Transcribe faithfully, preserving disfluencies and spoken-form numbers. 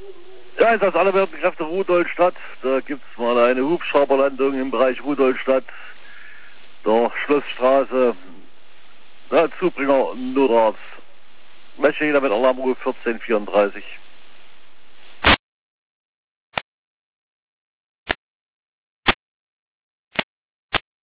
Ja, Einsatz aller bewährten Kräfte Rudolstadt. Da gibt's mal eine Hubschrauberlandung im Bereich Rudolstadt. Der Schlossstraße. Ja, Zubringer Notarzt. Möchte jeder mit Alarmruf vierzehn vierunddreißig.